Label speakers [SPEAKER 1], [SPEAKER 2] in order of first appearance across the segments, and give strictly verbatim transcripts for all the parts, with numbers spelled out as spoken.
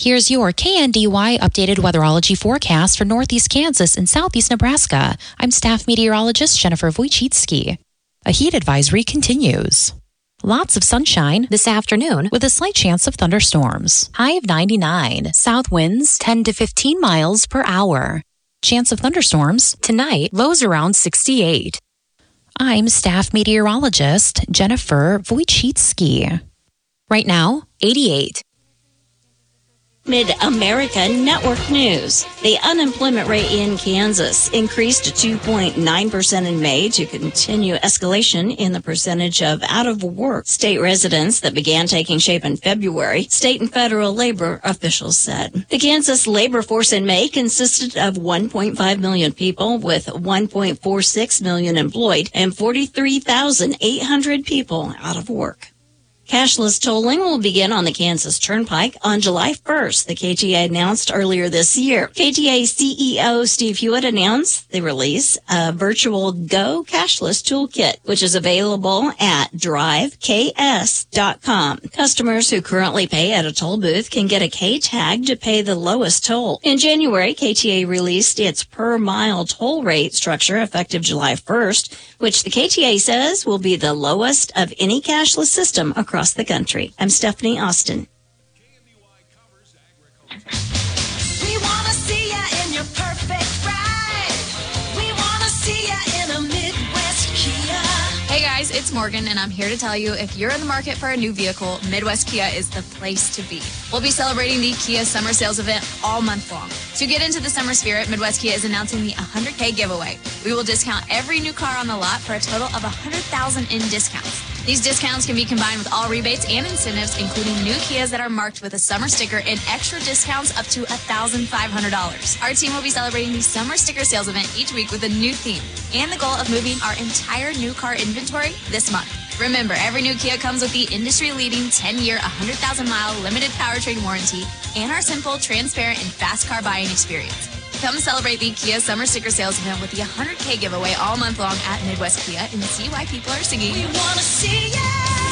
[SPEAKER 1] Here's your K N D Y updated weatherology forecast for northeast Kansas and southeast Nebraska. I'm staff meteorologist Jennifer Wojcicki. A heat advisory continues. Lots of sunshine this afternoon with a slight chance of thunderstorms. High of ninety-nine. South winds ten to fifteen miles per hour. Chance of thunderstorms tonight, lows around sixty-eight. I'm staff meteorologist Jennifer Wojcicki. Right now, eighty-eight.
[SPEAKER 2] Mid-America Network News. The unemployment rate in Kansas increased to two point nine percent in May to continue escalation in the percentage of out-of-work state residents that began taking shape in February, state and federal labor officials said. The Kansas labor force in May consisted of one point five million people with one point four six million employed and forty-three thousand eight hundred people out of work. Cashless tolling will begin on the Kansas Turnpike on July first, the K T A announced earlier this year. K T A C E O Steve Hewitt announced the release of Virtual Go Cashless Toolkit, which is available at drive k s dot com. Customers who currently pay at a toll booth can get a K-tag to pay the lowest toll. In January, K T A released its per-mile toll rate structure effective July first, which the K T A says will be the lowest of any cashless system across the country. I'm Stephanie Austin.
[SPEAKER 3] We want to see ya in your perfect ride. We want to see ya in a Midwest Kia.
[SPEAKER 4] Hey guys, it's Morgan, and I'm here to tell you if you're in the market for a new vehicle, Midwest Kia is the place to be. We'll be celebrating the Kia Summer Sales event all month long. To get into the summer spirit, Midwest Kia is announcing the one hundred K giveaway. We will discount every new car on the lot for a total of one hundred thousand dollars in discounts. These discounts can be combined with all rebates and incentives, including new Kias that are marked with a summer sticker and extra discounts up to one thousand five hundred dollars. Our team will be celebrating the Summer Sticker Sales event each week with a new theme and the goal of moving our entire new car inventory this month. Remember, every new Kia comes with the industry-leading ten-year, one hundred thousand mile limited powertrain warranty and our simple, transparent, and fast car buying experience. Come celebrate the Kia Summer Sticker Sales event with the one hundred K giveaway all month long at Midwest Kia and see why people are singing.
[SPEAKER 3] We want to see ya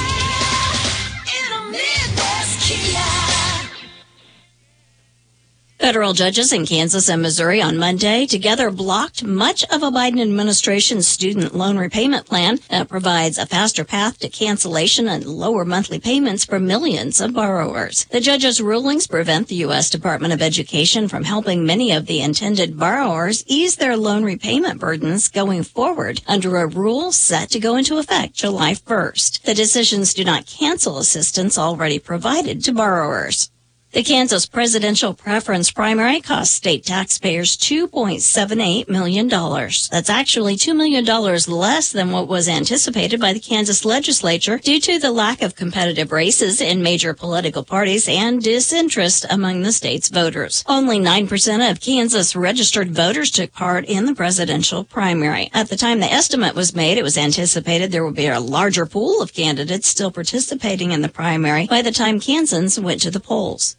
[SPEAKER 3] in a Midwest Kia.
[SPEAKER 2] Federal judges in Kansas and Missouri on Monday together blocked much of a Biden administration's student loan repayment plan that provides a faster path to cancellation and lower monthly payments for millions of borrowers. The judges' rulings prevent the U S Department of Education from helping many of the intended borrowers ease their loan repayment burdens going forward under a rule set to go into effect July first. The decisions do not cancel assistance already provided to borrowers. The Kansas presidential preference primary cost state taxpayers two point seven eight million dollars. That's actually two million dollars less than what was anticipated by the Kansas legislature due to the lack of competitive races in major political parties and disinterest among the state's voters. Only nine percent of Kansas registered voters took part in the presidential primary. At the time the estimate was made, it was anticipated there would be a larger pool of candidates still participating in the primary by the time Kansans went to the polls.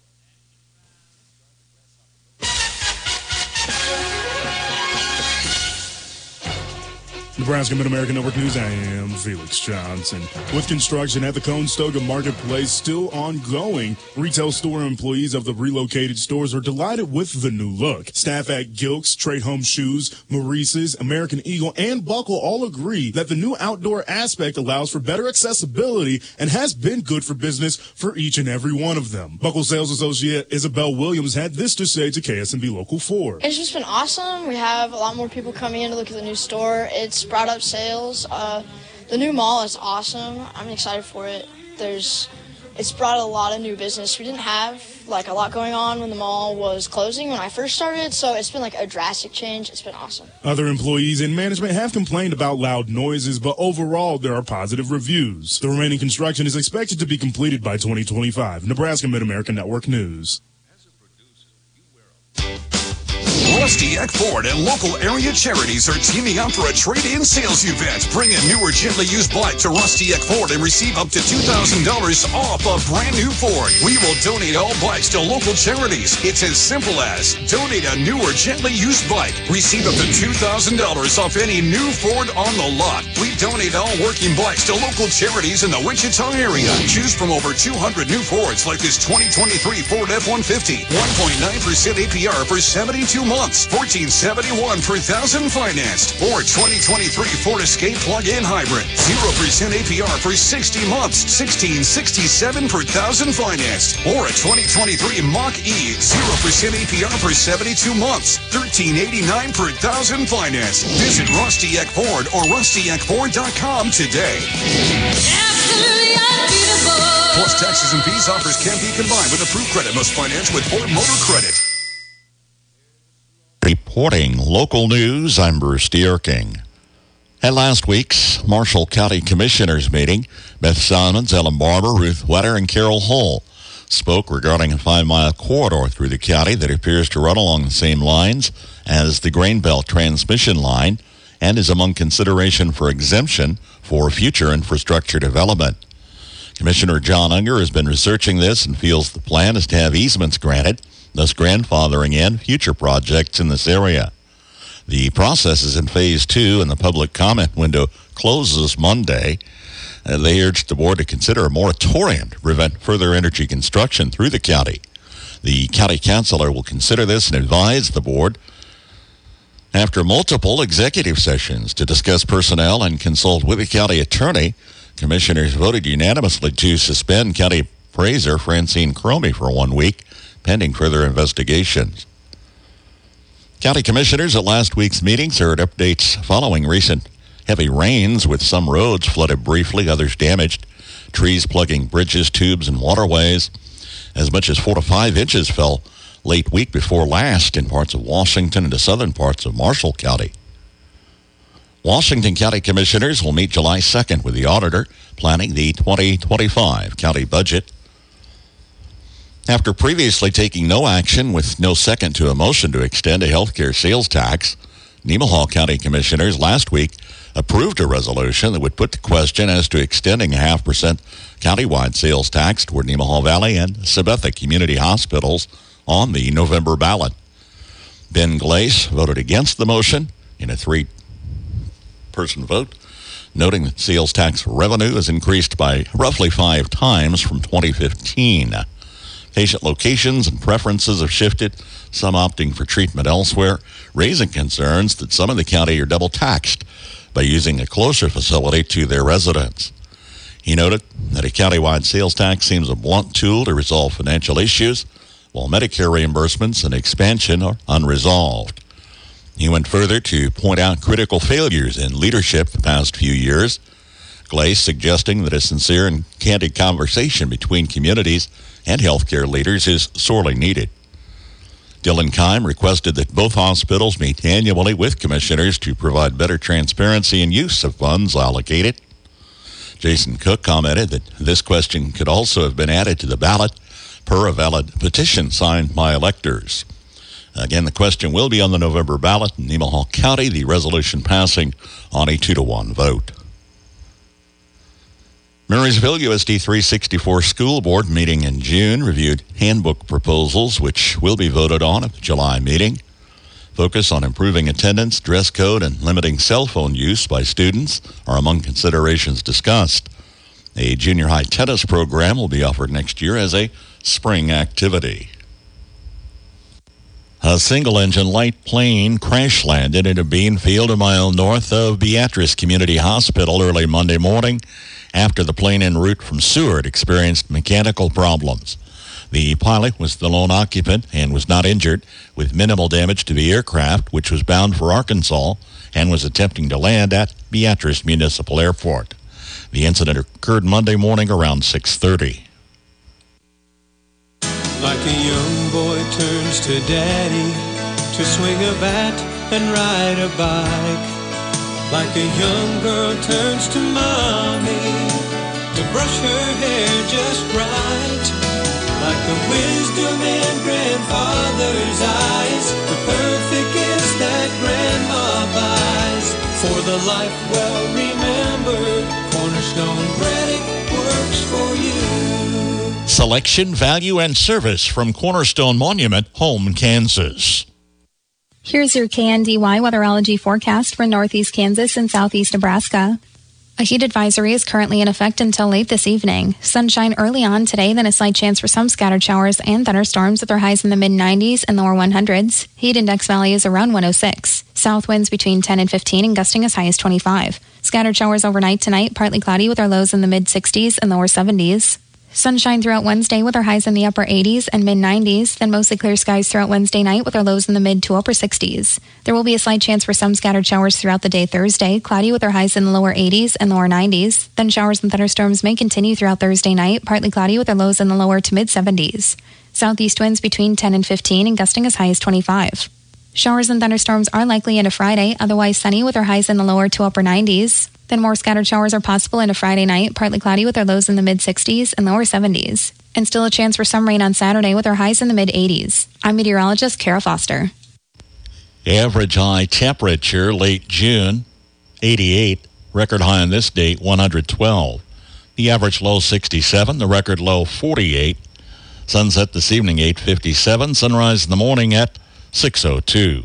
[SPEAKER 5] Nebraska Mid-American Network News, I am Felix Johnson. With construction at the Conestoga Marketplace still ongoing, retail store employees of the relocated stores are delighted with the new look. Staff at Gilks, Trade Home Shoes, Maurice's, American Eagle, and Buckle all agree that the new outdoor aspect allows for better accessibility and has been good for business for each and every one of them. Buckle sales associate Isabel Williams had this to say to K S M B Local four.
[SPEAKER 6] It's just been awesome. We have a lot more people coming in to look at the new store. It's brought up sales. Uh, the new mall is awesome. I'm excited for it. There's, it's brought a lot of new business. We didn't have like a lot going on when the mall was closing when I first started, so it's been like a drastic change. It's been awesome.
[SPEAKER 5] Other employees and management have complained about loud noises, but overall there are positive reviews. The remaining construction is expected to be completed by twenty twenty-five. Nebraska Mid-American Network News.
[SPEAKER 7] Rusty Eck Ford and local area charities are teaming up for a trade-in sales event. Bring a new or gently used bike to Rusty Eck Ford and receive up to two thousand dollars off a brand new Ford. We will donate all bikes to local charities. It's as simple as donate a new or gently used bike. Receive up to two thousand dollars off any new Ford on the lot. We donate all working bikes to local charities in the Wichita area. Choose from over two hundred new Fords like this twenty twenty-three Ford F one fifty. one point nine percent A P R for seventy-two months. fourteen seventy-one per thousand financed. Or twenty twenty-three Ford Escape plug-in hybrid. zero percent A P R for sixty months. sixteen sixty-seven per thousand financed. Or a twenty twenty-three Mach-E. zero percent A P R for seventy-two months. thirteen eighty-nine per thousand financed. Visit Rusty Eck Ford or rusty eck ford dot com today. Plus taxes and fees. Offers can be combined with approved credit. Must finance with Ford Motor Credit.
[SPEAKER 8] Reporting local news, I'm Bruce Dierking. At last week's Marshall County Commissioners meeting, Beth Simons, Ellen Barber, Ruth Wetter, and Carol Hull spoke regarding a five-mile corridor through the county that appears to run along the same lines as the Grain Belt transmission line and is among consideration for exemption for future infrastructure development. Commissioner John Unger has been researching this and feels the plan is to have easements granted, thus grandfathering in future projects in this area. The process is in phase two, and the public comment window closes Monday. Uh, they urged the board to consider a moratorium to prevent further energy construction through the county. The county councilor will consider this and advise the board after multiple executive sessions to discuss personnel and consult with the county attorney. Commissioners voted unanimously to suspend county appraiser Francine Cromie for one week, pending further investigations. County commissioners at last week's meetings heard updates following recent heavy rains, with some roads flooded briefly, others damaged, trees plugging bridges, tubes, and waterways. As much as four to five inches fell late week before last in parts of Washington and the southern parts of Marshall County. Washington County Commissioners will meet July second with the auditor, planning the twenty twenty-five county budget. After previously taking no action with no second to a motion to extend a health care sales tax, Nemaha County Commissioners last week approved a resolution that would put the question as to extending a half percent countywide sales tax toward Nemaha Valley and Sabetha Community Hospitals on the November ballot. Ben Glace voted against the motion in a three-person vote, noting that sales tax revenue has increased by roughly five times from twenty fifteen. Patient locations and preferences have shifted, some opting for treatment elsewhere, raising concerns that some in the county are double taxed by using a closer facility to their residents. He noted that a countywide sales tax seems a blunt tool to resolve financial issues, while Medicare reimbursements and expansion are unresolved. He went further to point out critical failures in leadership the past few years, Glace suggesting that a sincere and candid conversation between communities and healthcare leaders is sorely needed. Dylan Keim requested that both hospitals meet annually with commissioners to provide better transparency and use of funds allocated. Jason Cook commented that this question could also have been added to the ballot per a valid petition signed by electors. Again, the question will be on the November ballot in Nemaha County, the resolution passing on a two to one vote. Marysville U S D three sixty-four School Board meeting in June reviewed handbook proposals, which will be voted on at the July meeting. Focus on improving attendance, dress code, and limiting cell phone use by students are among considerations discussed. A junior high tennis program will be offered next year as a spring activity. A single-engine light plane crash-landed in a bean field a mile north of Beatrice Community Hospital early Monday morning after the plane en route from Seward experienced mechanical problems. The pilot was the lone occupant and was not injured, with minimal damage to the aircraft, which was bound for Arkansas and was attempting to land at Beatrice Municipal Airport. The incident occurred Monday morning around six thirty.
[SPEAKER 9] Like a young boy turns to daddy to swing a bat and ride a bike. Like a young girl turns to mommy to brush her hair just right. Like the wisdom in grandfather's eyes, the perfect a life well remembered. Cornerstone Breading works for you.
[SPEAKER 8] Selection, value, and service from Cornerstone Monument, Home, Kansas.
[SPEAKER 10] Here's your K N D Y weatherology forecast for northeast Kansas and southeast Nebraska. A heat advisory is currently in effect until late this evening. Sunshine early on today, then a slight chance for some scattered showers and thunderstorms with their highs in the mid nineties and lower one hundreds. Heat index value is around one oh six. South winds between ten and fifteen and gusting as high as twenty-five. Scattered showers overnight tonight, partly cloudy with our lows in the mid sixties and lower seventies. Sunshine throughout Wednesday with our highs in the upper eighties and mid nineties, then mostly clear skies throughout Wednesday night with our lows in the mid to upper sixties. There will be a slight chance for some scattered showers throughout the day Thursday, cloudy with our highs in the lower eighties and lower nineties. Then showers and thunderstorms may continue throughout Thursday night, partly cloudy with our lows in the lower to mid seventies. Southeast winds between ten and fifteen and gusting as high as twenty-five. Showers and thunderstorms are likely into Friday, otherwise sunny with our highs in the lower to upper nineties. Then more scattered showers are possible into Friday night, partly cloudy with our lows in the mid sixties and lower seventies. And still a chance for some rain on Saturday with our highs in the mid eighties. I'm meteorologist Kara Foster.
[SPEAKER 8] Average high temperature late June, eighty-eight. Record high on this date, one hundred twelve. The average low, sixty-seven. The record low, forty-eight. Sunset this evening, eight fifty-seven. Sunrise in the morning at six oh two.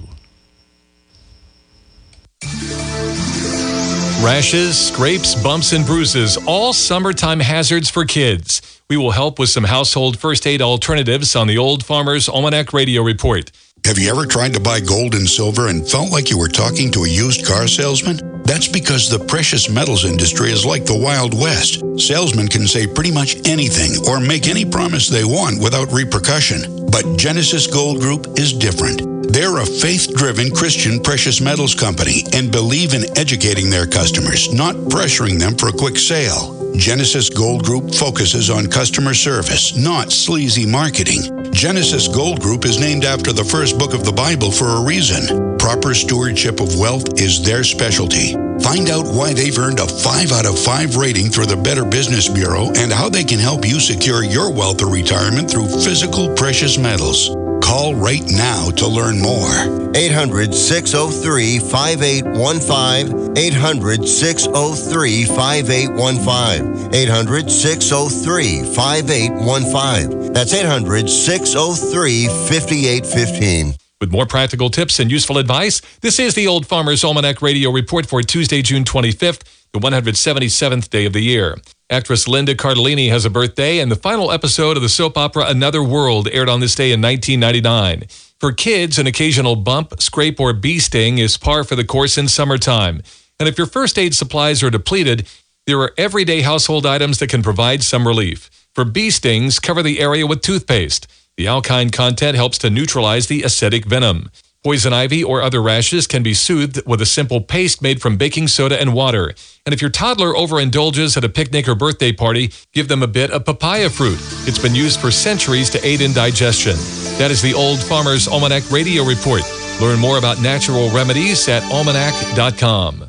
[SPEAKER 11] Rashes, scrapes, bumps, and bruises, all summertime hazards for kids. We will help with some household first aid alternatives on the Old Farmer's Almanac Radio Report.
[SPEAKER 12] Have you ever tried to buy gold and silver and felt like you were talking to a used car salesman? That's because the precious metals industry is like the Wild West. Salesmen can say pretty much anything or make any promise they want without repercussion. But Genesis Gold Group is different. They're a faith-driven Christian precious metals company and believe in educating their customers, not pressuring them for a quick sale. Genesis Gold Group focuses on customer service, not sleazy marketing. Genesis Gold Group is named after the first book of the Bible for a reason. Proper stewardship of wealth is their specialty. Find out why they've earned a five out of five rating through the Better Business Bureau and how they can help you secure your wealth or retirement through physical precious metals. Call right now to learn more.
[SPEAKER 13] eight hundred, six oh three, five eight one five. eight hundred, six oh three, five eight one five. eight hundred, six oh three, five eight one five. That's eight hundred, six oh three, five eight one five.
[SPEAKER 11] With more practical tips and useful advice, this is the Old Farmer's Almanac Radio Report for Tuesday, June twenty-fifth, the one hundred seventy-seventh day of the year. Actress Linda Cardellini has a birthday, and the final episode of the soap opera Another World aired on this day in nineteen ninety-nine. For kids, an occasional bump, scrape, or bee sting is par for the course in summertime. And if your first aid supplies are depleted, there are everyday household items that can provide some relief. For bee stings, cover the area with toothpaste. The alkyne content helps to neutralize the acidic venom. Poison ivy or other rashes can be soothed with a simple paste made from baking soda and water. And if your toddler overindulges at a picnic or birthday party, give them a bit of papaya fruit. It's been used for centuries to aid in digestion. That is the Old Farmer's Almanac Radio Report. Learn more about natural remedies at almanac dot com.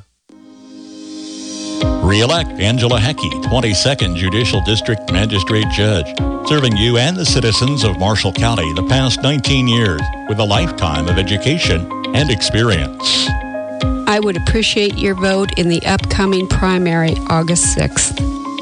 [SPEAKER 8] Re-elect Angela Heckey, twenty-second Judicial District Magistrate Judge, serving you and the citizens of Marshall County the past nineteen years with a lifetime of education and experience.
[SPEAKER 14] I would appreciate your vote in the upcoming primary, August sixth.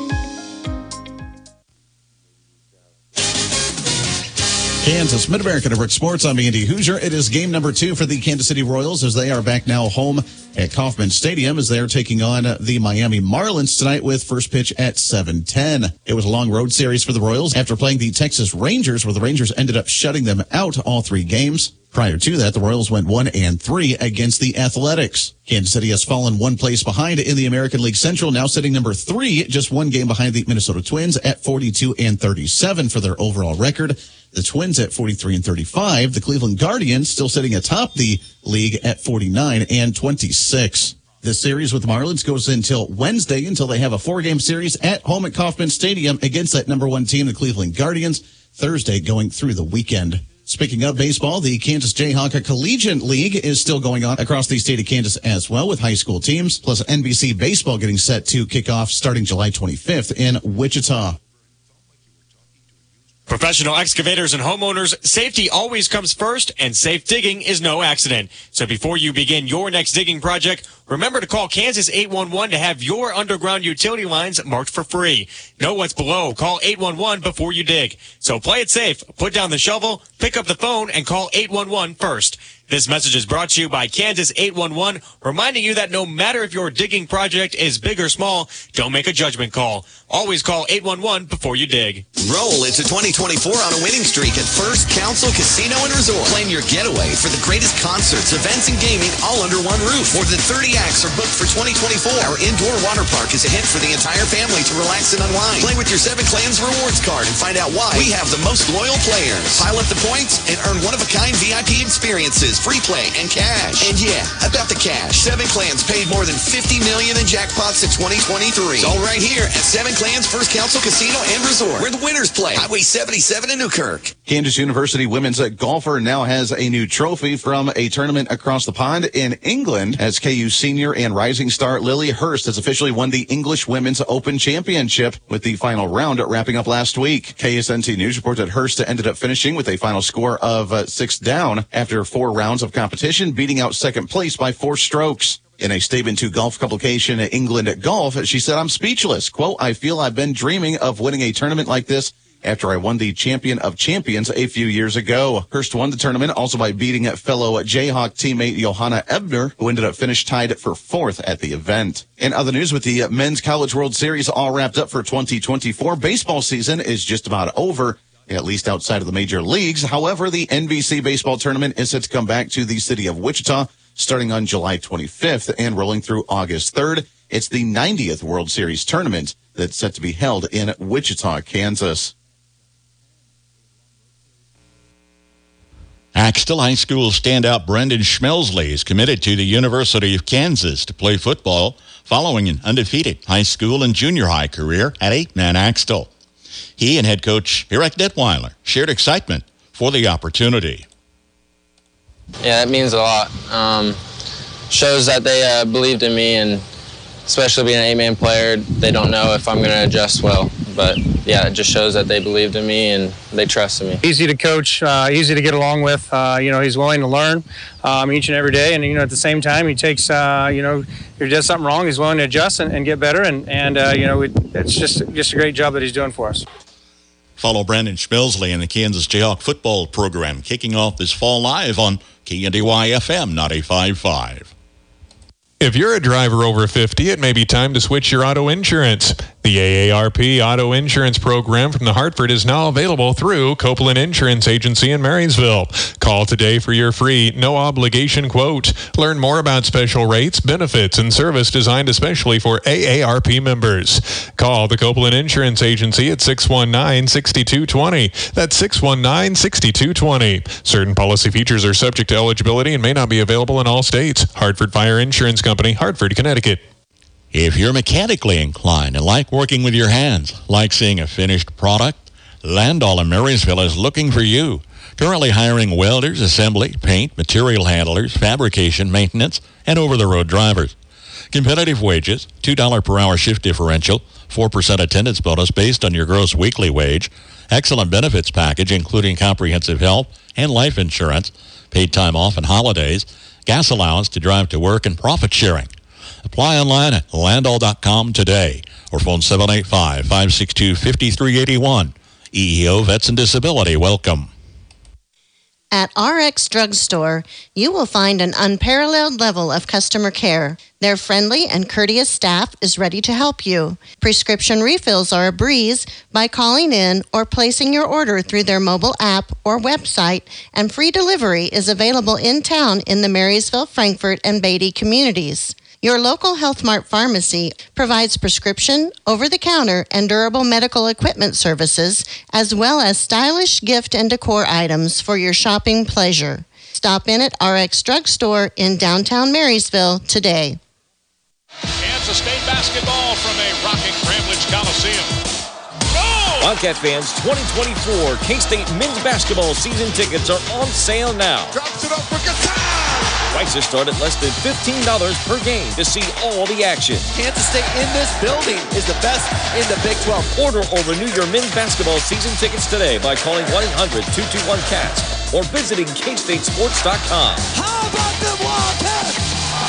[SPEAKER 15] Kansas Mid-America Network Sports. I'm Andy Hoosier. It is game number two for the Kansas City Royals as they are back now home at Kauffman Stadium as they are taking on the Miami Marlins tonight with first pitch at seven ten. It was a long road series for the Royals after playing the Texas Rangers, where the Rangers ended up shutting them out all three games. Prior to that, the Royals went one and three against the Athletics. Kansas City has fallen one place behind in the American League Central, now sitting number three, just one game behind the Minnesota Twins at forty-two and thirty-seven for their overall record. The Twins at forty-three and thirty-five. The Cleveland Guardians still sitting atop the league at forty-nine and twenty-six. This series with the Marlins goes until Wednesday, until they have a four-game series at home at Kauffman Stadium against that number one team, the Cleveland Guardians. Thursday going through the weekend. Speaking of baseball, the Kansas Jayhawk Collegiate League is still going on across the state of Kansas as well with high school teams, plus N B C baseball getting set to kick off starting July twenty-fifth in Wichita.
[SPEAKER 16] Professional excavators and homeowners, safety always comes first, and safe digging is no accident. So before you begin your next digging project, remember to call Kansas eight one one to have your underground utility lines marked for free. Know what's below. Call eight one one before you dig. So play it safe. Put down the shovel, pick up the phone, and call eight one one first. This message is brought to you by Kansas eight one one, reminding you that no matter if your digging project is big or small, don't make a judgment call. Always call eight one one before you dig.
[SPEAKER 17] Roll into twenty twenty-four on a winning streak at First Council Casino and Resort. Plan your getaway for the greatest concerts, events, and gaming all under one roof. More than thirty acts are booked for twenty twenty-four. Our indoor water park is a hit for the entire family to relax and unwind. Play with your Seven Clans rewards card and find out why we have the most loyal players. Pile up the points and earn one-of-a-kind V I P experiences, free play, and cash. And yeah, about the cash. Seven Clans paid more than fifty million dollars in jackpots in twenty twenty-three. It's all right here at Seven Clans First Council Casino and Resort, where the winners play. Highway seventy-seven in Newkirk.
[SPEAKER 15] Kansas University women's golfer now has a new trophy from a tournament across the pond in England, as K U senior and rising star Lily Hurst has officially won the English Women's Open Championship, with the final round wrapping up last week. K S N T News reports that Hurst ended up finishing with a final score of uh, six down after four rounds of competition, beating out second place by four strokes. In a statement to golf publication England Golf, she said, "I'm speechless. Quote, I feel I've been dreaming of winning a tournament like this after I won the Champion of Champions a few years ago." Hurst won the tournament also by beating fellow Jayhawk teammate Johanna Ebner, who ended up finished tied for fourth at the event. In other news, with the Men's College World Series all wrapped up for twenty twenty-four, baseball season is just about over, at least outside of the major leagues. However, the N B C baseball tournament is set to come back to the city of Wichita starting on July twenty-fifth and rolling through August third. It's the ninetieth World Series tournament that's set to be held in Wichita, Kansas.
[SPEAKER 8] Axtell High School standout Brendan Schmelsley is committed to the University of Kansas to play football following an undefeated high school and junior high career at eight-man Axtell. He and head coach Eric Detweiler shared excitement for the opportunity.
[SPEAKER 18] Yeah, that means a lot. Um, shows that they uh, believed in me, and especially being an eight-man player, they don't know if I'm going to adjust well. But, yeah, it just shows that they believed in me and they trusted me.
[SPEAKER 19] Easy to coach, uh, easy to get along with. Uh, you know, he's willing to learn um, each and every day. And, you know, at the same time, he takes, uh, you know, if he does something wrong, he's willing to adjust and, and get better. And, and uh, you know, it, it's just, just a great job that he's doing for us.
[SPEAKER 8] Follow Brandon Schmelsley and the Kansas Jayhawk football program kicking off this fall live on K N D Y F M ninety-five point five.
[SPEAKER 11] If you're a driver over fifty, it may be time to switch your auto insurance. The A A R P Auto Insurance Program from the Hartford is now available through Copeland Insurance Agency in Marysville. Call today for your free, no-obligation quote. Learn more about special rates, benefits, and service designed especially for A A R P members. Call the Copeland Insurance Agency at six one nine, six two two zero. That's six one nine, six two two zero. Certain policy features are subject to eligibility and may not be available in all states. Hartford Fire Insurance Company, Hartford, Connecticut.
[SPEAKER 8] If you're mechanically inclined and like working with your hands, like seeing a finished product, Landall in Marysville is looking for you. Currently hiring welders, assembly, paint, material handlers, fabrication, maintenance, and over-the-road drivers. Competitive wages, two dollars per hour shift differential, four percent attendance bonus based on your gross weekly wage, excellent benefits package including comprehensive health and life insurance, paid time off and holidays, gas allowance to drive to work, and profit sharing. Apply online at landall dot com today or phone seven eight five, five six two, five three eight one. E E O Vets and Disability, welcome.
[SPEAKER 20] At R X Drugstore, you will find an unparalleled level of customer care. Their friendly and courteous staff is ready to help you. Prescription refills are a breeze by calling in or placing your order through their mobile app or website, and free delivery is available in town in the Marysville, Frankfort, and Beatty communities. Your local Health Mart pharmacy provides prescription, over-the-counter, and durable medical equipment services, as well as stylish gift and decor items for your shopping pleasure. Stop in at R X Drugstore in downtown Marysville today.
[SPEAKER 21] Kansas State basketball from a rocking Bramlage Coliseum. Go!
[SPEAKER 22] Wildcat fans, twenty twenty-four K-State men's basketball season tickets are on sale now.
[SPEAKER 21] Drops it up for Gasol!
[SPEAKER 22] Prices start at less than fifteen dollars per game to see all the action.
[SPEAKER 1] Kansas State in this building is the best in the Big twelve.
[SPEAKER 22] Order or renew your men's basketball season tickets today by calling one eight hundred two two one cats or visiting K State Sports dot com.
[SPEAKER 1] How about the Wildcats?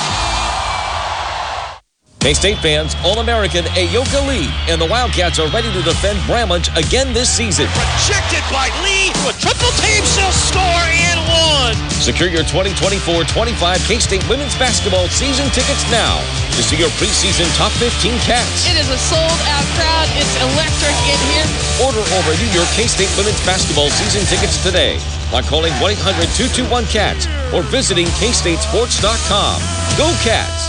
[SPEAKER 22] K-State fans, All-American Ayoka Lee and the Wildcats are ready to defend Bramlage again this season.
[SPEAKER 1] Rejected by Lee to a triple team, she'll score and one.
[SPEAKER 22] Secure your twenty twenty-four twenty-five K-State women's basketball season tickets now to see your preseason top fifteen Cats.
[SPEAKER 4] It is a sold-out crowd. It's electric in here.
[SPEAKER 22] Order or renew your K-State women's basketball season tickets today by calling one eight hundred two two one cats or visiting K State Sports dot com. Go Cats!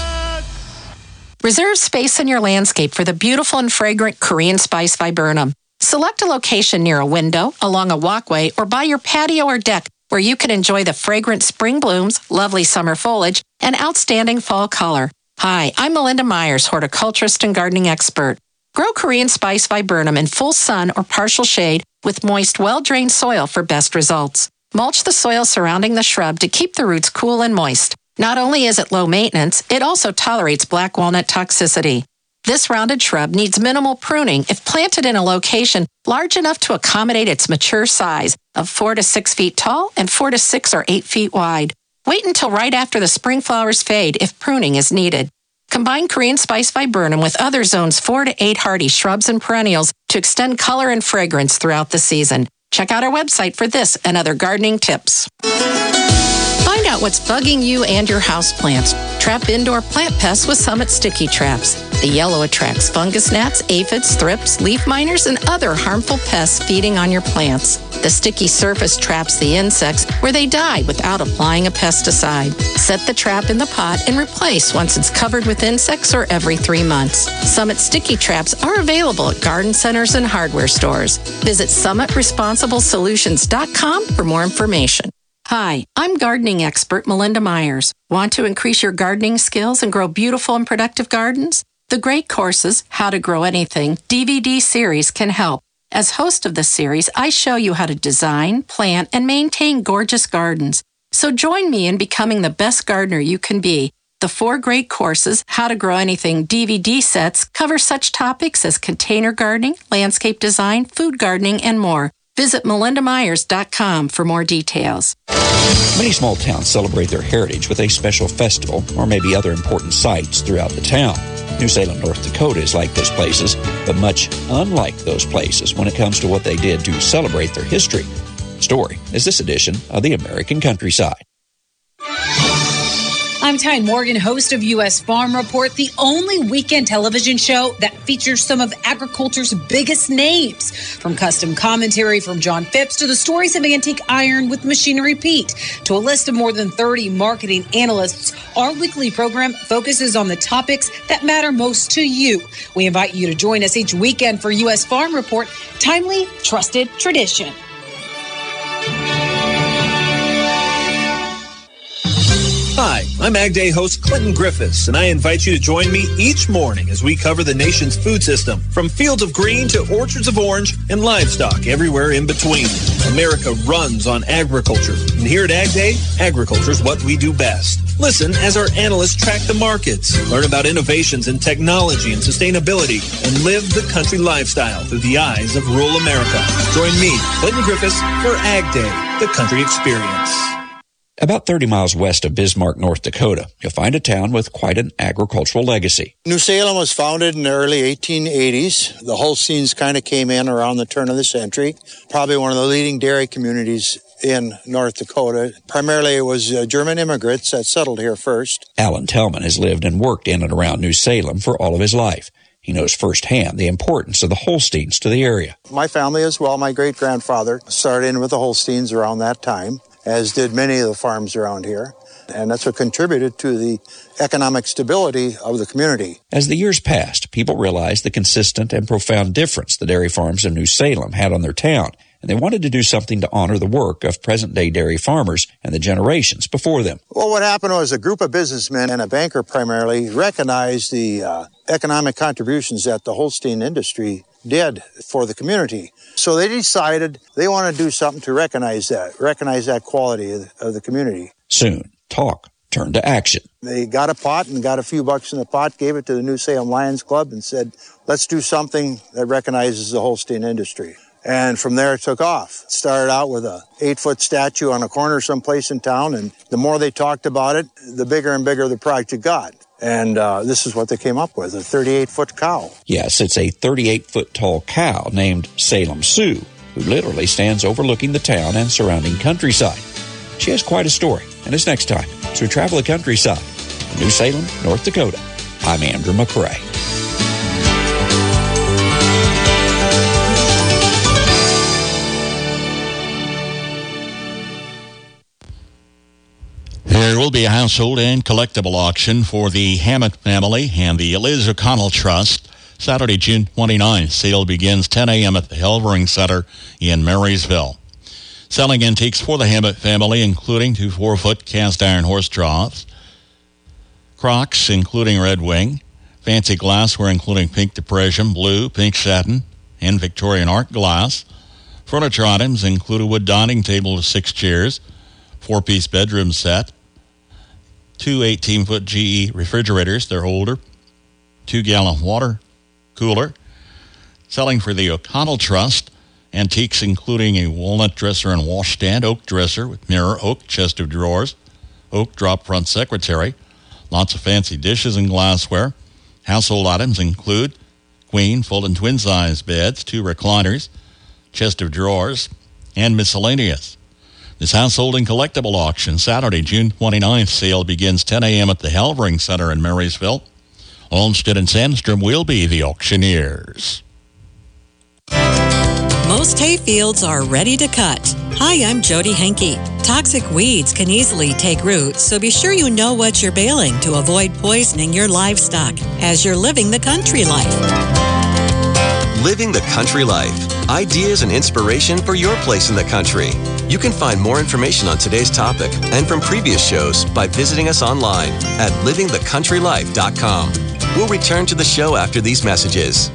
[SPEAKER 23] Reserve space in your landscape for the beautiful and fragrant Korean Spice Viburnum. Select a location near a window, along a walkway, or by your patio or deck where you can enjoy the fragrant spring blooms, lovely summer foliage, and outstanding fall color. Hi, I'm Melinda Myers, horticulturist and gardening expert. Grow Korean Spice Viburnum in full sun or partial shade with moist, well-drained soil for best results. Mulch the soil surrounding the shrub to keep the roots cool and moist. Not only is it low maintenance, it also tolerates black walnut toxicity. This rounded shrub needs minimal pruning if planted in a location large enough to accommodate its mature size of four to six feet tall and four to six or eight feet wide. Wait until right after the spring flowers fade if pruning is needed. Combine Korean Spice Viburnum with other zones four to eight hardy shrubs and perennials to extend color and fragrance throughout the season. Check out our website for this and other gardening tips. Find out what's bugging you and your houseplants. Trap indoor plant pests with Summit Sticky Traps. The yellow attracts fungus gnats, aphids, thrips, leaf miners, and other harmful pests feeding on your plants. The sticky surface traps the insects where they die without applying a pesticide. Set the trap in the pot and replace once it's covered with insects or every three months. Summit Sticky Traps are available at garden centers and hardware stores. Visit summit responsible solutions dot com for more information. Hi, I'm gardening expert Melinda Myers. Want to increase your gardening skills and grow beautiful and productive gardens? The Great Courses, How to Grow Anything D V D series can help. As host of the series, I show you how to design, plant, and maintain gorgeous gardens. So join me in becoming the best gardener you can be. The four Great Courses, How to Grow Anything D V D sets cover such topics as container gardening, landscape design, food gardening, and more. Visit melinda myers dot com for more details.
[SPEAKER 24] Many small towns celebrate their heritage with a special festival or maybe other important sites throughout the town. New Salem, North Dakota is like those places, but much unlike those places when it comes to what they did to celebrate their history. The story is this edition of the American Countryside.
[SPEAKER 25] I'm Tyne Morgan, host of U S Farm Report, the only weekend television show that features some of agriculture's biggest names. From custom commentary from John Phipps to the stories of antique iron with Machinery Pete to a list of more than thirty marketing analysts, our weekly program focuses on the topics that matter most to you. We invite you to join us each weekend for U S Farm Report, timely, trusted tradition.
[SPEAKER 26] Hi, I'm Ag Day host Clinton Griffiths, and I invite you to join me each morning as we cover the nation's food system, from fields of green to orchards of orange and livestock everywhere in between. America runs on agriculture, and here at Ag Day, agriculture is what we do best. Listen as our analysts track the markets, learn about innovations in technology and sustainability, and live the country lifestyle through the eyes of rural America. Join me, Clinton Griffiths, for Ag Day, the country experience.
[SPEAKER 24] About thirty miles west of Bismarck, North Dakota, you'll find a town with quite an agricultural legacy.
[SPEAKER 27] New Salem was founded in the early eighteen eighties. The Holsteins kind of came in around the turn of the century. Probably one of the leading dairy communities in North Dakota. Primarily, it was uh, German immigrants that settled here first.
[SPEAKER 24] Alan Tellman has lived and worked in and around New Salem for all of his life. He knows firsthand the importance of the Holsteins to the area.
[SPEAKER 27] My family as well, my great-grandfather started in with the Holsteins around that time, as did many of the farms around here. And that's what contributed to the economic stability of the community.
[SPEAKER 24] As the years passed, people realized the consistent and profound difference the dairy farms of New Salem had on their town, and they wanted to do something to honor the work of present-day dairy farmers and the generations before them.
[SPEAKER 27] Well, what happened was a group of businessmen and a banker primarily recognized the uh, economic contributions that the Holstein industry did for the community. So they decided they want to do something to recognize that, recognize that quality of the, of the community.
[SPEAKER 24] Soon, talk turned to action.
[SPEAKER 27] They got a pot and got a few bucks in the pot, gave it to the New Salem Lions Club and said, let's do something that recognizes the Holstein industry. And from there, it took off. It started out with a eight-foot statue on a corner someplace in town, and the more they talked about it, the bigger and bigger the project got. And uh, this is what they came up with, a thirty-eight-foot cow.
[SPEAKER 24] Yes, it's a thirty-eight-foot tall cow named Salem Sue, who literally stands overlooking the town and surrounding countryside. She has quite a story, and it's next time. So travel the countryside. In New Salem, North Dakota, I'm Andrew McCrae.
[SPEAKER 8] There will be a household and collectible auction for the Hammett family and the Liz O'Connell Trust. Saturday, June twenty-ninth. Sale begins ten a.m. at the Helvering Center in Marysville. Selling antiques for the Hammett family, including two four-foot cast-iron horse troughs, Crocs, including Red Wing, fancy glassware, including pink depression, blue, pink satin, and Victorian art glass. Furniture items include a wood dining table with six chairs, four-piece bedroom set, two eighteen-foot G E refrigerators, they're older, two-gallon water cooler. Selling for the O'Connell Trust, antiques including a walnut dresser and washstand, oak dresser with mirror, oak chest of drawers, oak drop front secretary, lots of fancy dishes and glassware. Household items include queen, full and twin-size beds, two recliners, chest of drawers, and miscellaneous. This household and collectible auction, Saturday, June twenty-ninth. Sale begins ten a.m. at the Helvering Center in Marysville. Olmsted and Sandstrom will be the auctioneers.
[SPEAKER 2] Most hay fields are ready to cut. Hi, I'm Jody Henke. Toxic weeds can easily take root, so be sure you know what you're baling to avoid poisoning your livestock as you're living the country life.
[SPEAKER 3] Living the country life. Ideas and inspiration for your place in the country. You can find more information on today's topic and from previous shows by visiting us online at living the country life dot com. We'll return to the show after these messages.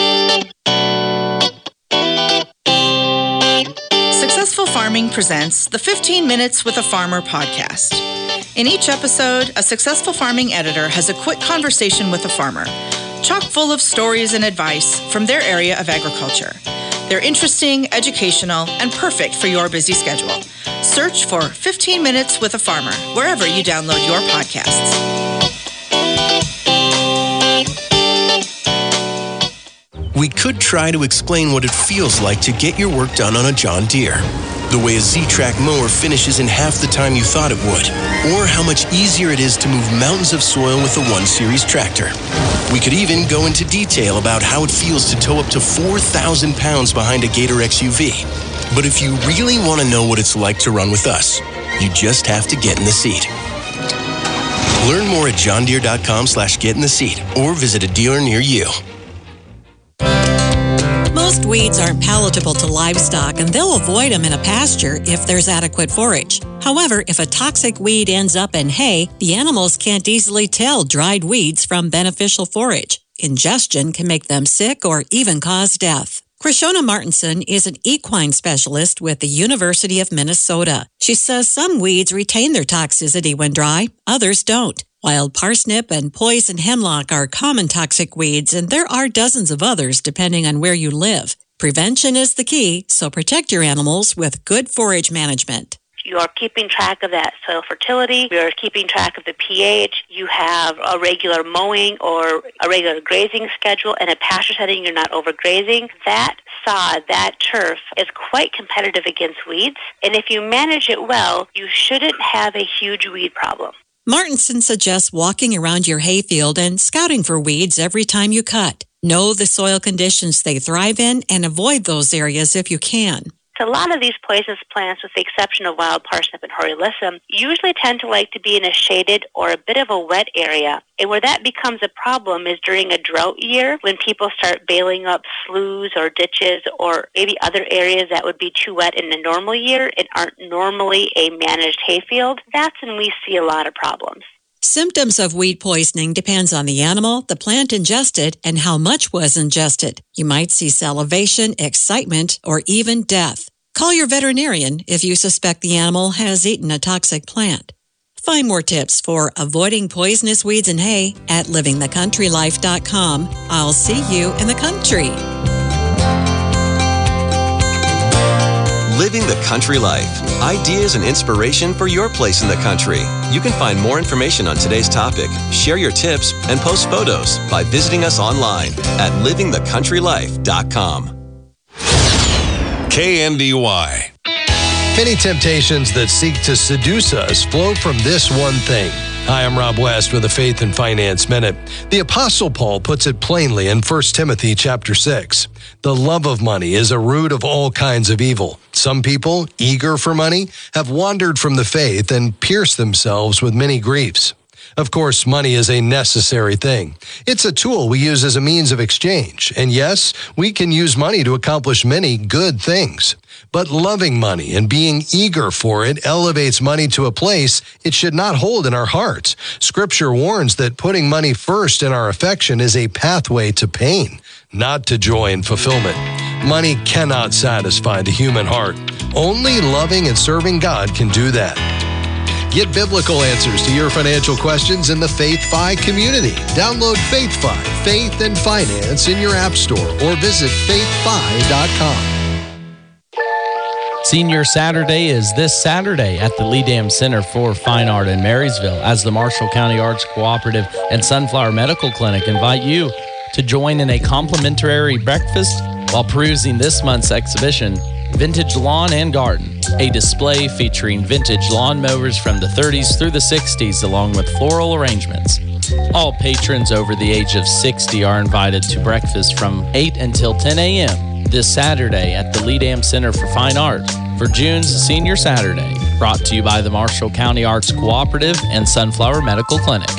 [SPEAKER 5] Successful Farming presents the fifteen minutes with a Farmer podcast. In each episode, a successful farming editor has a quick conversation with a farmer, chock full of stories and advice from their area of agriculture. They're interesting, educational, and perfect for your busy schedule. Search for fifteen minutes with a Farmer wherever you download your podcasts.
[SPEAKER 6] We could try to explain what it feels like to get your work done on a John Deere. The way a Z-Track mower finishes in half the time you thought it would. Or how much easier it is to move mountains of soil with a one series tractor. We could even go into detail about how it feels to tow up to four thousand pounds behind a Gator X U V. But if you really want to know what it's like to run with us, you just have to get in the seat. Learn more at johndeere.com slash get in the seat or visit a dealer near you.
[SPEAKER 2] Most weeds aren't palatable to livestock, and they'll avoid them in a pasture if there's adequate forage. However, if a toxic weed ends up in hay, the animals can't easily tell dried weeds from beneficial forage. Ingestion can make them sick or even cause death. Krishona Martinson is an equine specialist with the University of Minnesota. She says some weeds retain their toxicity when dry, others don't. Wild parsnip and poison hemlock are common toxic weeds, and there are dozens of others depending on where you live. Prevention is the key, so protect your animals with good forage management.
[SPEAKER 7] You are keeping track of that soil fertility. You are keeping track of the pH. You have a regular mowing or a regular grazing schedule and a pasture setting. You're not overgrazing. That sod, that turf is quite competitive against weeds. And if you manage it well, you shouldn't have a huge weed problem.
[SPEAKER 2] Martinson suggests walking around your hayfield and scouting for weeds every time you cut. Know the soil conditions they thrive in and avoid those areas if you can.
[SPEAKER 7] A lot of these poisonous plants, with the exception of wild parsnip and horalisum, usually tend to like to be in a shaded or a bit of a wet area. And where that becomes a problem is during a drought year, when people start bailing up sloughs or ditches or maybe other areas that would be too wet in a normal year and aren't normally a managed hayfield. That's when we see a lot of problems.
[SPEAKER 2] Symptoms of weed poisoning depends on the animal, the plant ingested, and how much was ingested. You might see salivation, excitement, or even death. Call your veterinarian if you suspect the animal has eaten a toxic plant. Find more tips for avoiding poisonous weeds in hay at living the country life dot com. I'll see you in the country.
[SPEAKER 3] Living the Country Life. Ideas and inspiration for your place in the country. You can find more information on today's topic, share your tips, and post photos by visiting us online at living the country life dot com.
[SPEAKER 9] K N D Y. Many temptations that seek to seduce us flow from this one thing. Hi, I'm Rob West with a Faith and Finance Minute. The Apostle Paul puts it plainly in First Timothy chapter six. The love of money is a root of all kinds of evil. Some people, eager for money, have wandered from the faith and pierced themselves with many griefs. Of course, money is a necessary thing. It's a tool we use as a means of exchange. And yes, we can use money to accomplish many good things. But loving money and being eager for it elevates money to a place it should not hold in our hearts. Scripture warns that putting money first in our affection is a pathway to pain, not to joy and fulfillment. Money cannot satisfy the human heart. Only loving and serving God can do that. Get biblical answers to your financial questions in the FaithFi community. Download FaithFi, Faith and Finance in your app store or visit faith fi dot com.
[SPEAKER 10] Senior Saturday is this Saturday at the Lee Dam Center for Fine Art in Marysville as the Marshall County Arts Cooperative and Sunflower Medical Clinic invite you to join in a complimentary breakfast while perusing this month's exhibition, Vintage Lawn and Garden, a display featuring vintage lawn mowers from the thirties through the sixties along with floral arrangements. All patrons over the age of sixty are invited to breakfast from eight until ten a.m. this Saturday at the Lee Dam Center for Fine Art for June's Senior Saturday, brought to you by the Marshall County Arts Cooperative and Sunflower Medical Clinic.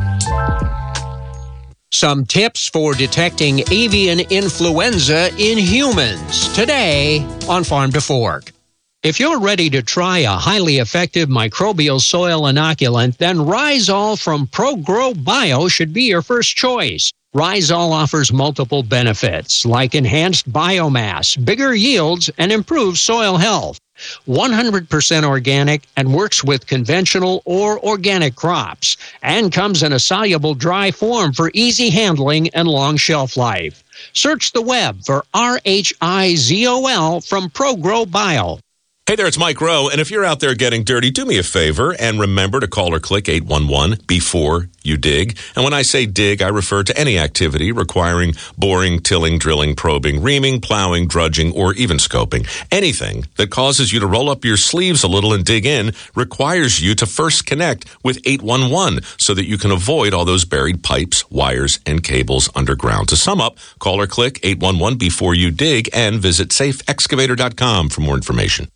[SPEAKER 12] Some tips for detecting avian influenza in humans today on Farm to Fork. If you're ready to try a highly effective microbial soil inoculant, then Rhizol from ProGrow Bio should be your first choice. Rhizol offers multiple benefits like enhanced biomass, bigger yields, and improved soil health. one hundred percent organic and works with conventional or organic crops, and comes in a soluble dry form for easy handling and long shelf life. Search the web for R H I Z O L from ProGrow Bio.
[SPEAKER 13] Hey there, it's Mike Rowe, and if you're out there getting dirty, do me a favor and remember to call or click eight one one before you dig. And when I say dig, I refer to any activity requiring boring, tilling, drilling, probing, reaming, plowing, drudging, or even scoping. Anything that causes you to roll up your sleeves a little and dig in requires you to first connect with eight one one so that you can avoid all those buried pipes, wires, and cables underground. To sum up, call or click eight one one before you dig and visit safe excavator dot com for more information.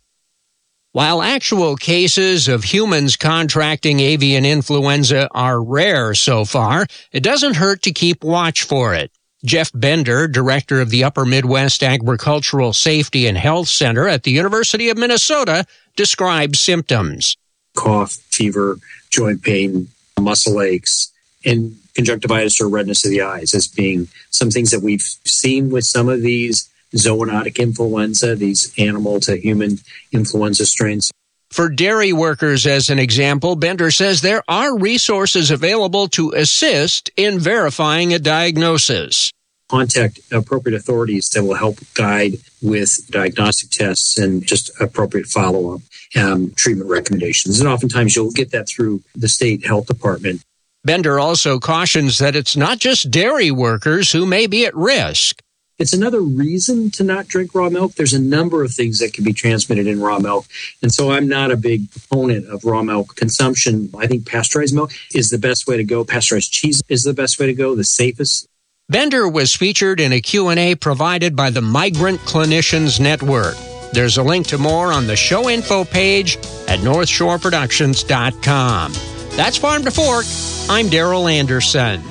[SPEAKER 12] While actual cases of humans contracting avian influenza are rare so far, it doesn't hurt to keep watch for it. Jeff Bender, director of the Upper Midwest Agricultural Safety and Health Center at the University of Minnesota, describes symptoms.
[SPEAKER 14] Cough, fever, joint pain, muscle aches, and conjunctivitis or redness of the eyes as being some things that we've seen with some of these zoonotic influenza, these animal to human influenza strains.
[SPEAKER 12] For dairy workers, as an example, Bender says there are resources available to assist in verifying a diagnosis.
[SPEAKER 14] Contact appropriate authorities that will help guide with diagnostic tests and just appropriate follow-up um, treatment recommendations. And oftentimes you'll get that through the state health department.
[SPEAKER 12] Bender also cautions that it's not just dairy workers who may be at risk.
[SPEAKER 14] It's another reason to not drink raw milk. There's a number of things that can be transmitted in raw milk. And so I'm not a big proponent of raw milk consumption. I think pasteurized milk is the best way to go. Pasteurized cheese is the best way to go, the safest.
[SPEAKER 12] Bender was featured in a Q and A provided by the Migrant Clinicians Network. There's a link to more on the show info page at north shore productions dot com. That's Farm to Fork. I'm Daryl Anderson.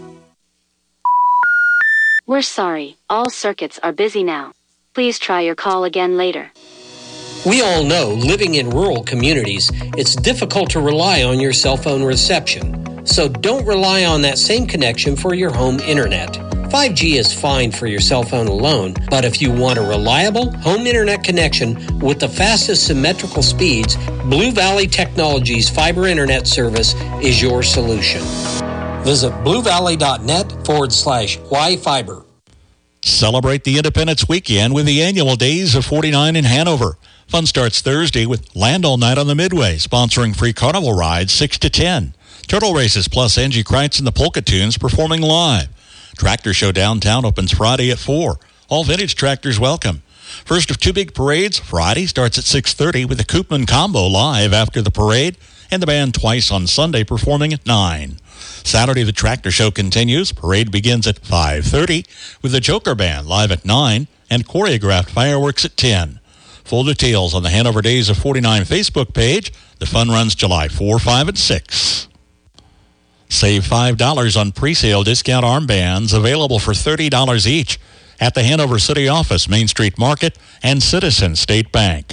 [SPEAKER 16] We're sorry, all circuits are busy now. Please try your call again later.
[SPEAKER 17] We all know, living in rural communities, it's difficult to rely on your cell phone reception. So don't rely on that same connection for your home internet. five G is fine for your cell phone alone, but if you want a reliable home internet connection with the fastest symmetrical speeds, Blue Valley Technologies fiber internet service is your solution. Visit bluevalley.net forward slash Wi-Fiber.
[SPEAKER 8] Celebrate the Independence Weekend with the annual Days of forty-nine in Hanover. Fun starts Thursday with Land All Night on the Midway, sponsoring free carnival rides six to ten. Turtle races plus Angie Kreitz and the Polka Tunes performing live. Tractor Show downtown opens Friday at four. All vintage tractors welcome. First of two big parades, Friday starts at six thirty with the Koopman Combo live after the parade, and the band Twice on Sunday performing at nine. Saturday, the Tractor Show continues. Parade begins at five thirty with the Joker Band live at nine and choreographed fireworks at ten. Full details on the Hanover Days of forty-nine Facebook page. The fun runs July fourth, five, and six. Save five dollars on pre-sale discount armbands available for thirty dollars each at the Hanover City Office, Main Street Market, and Citizens State Bank.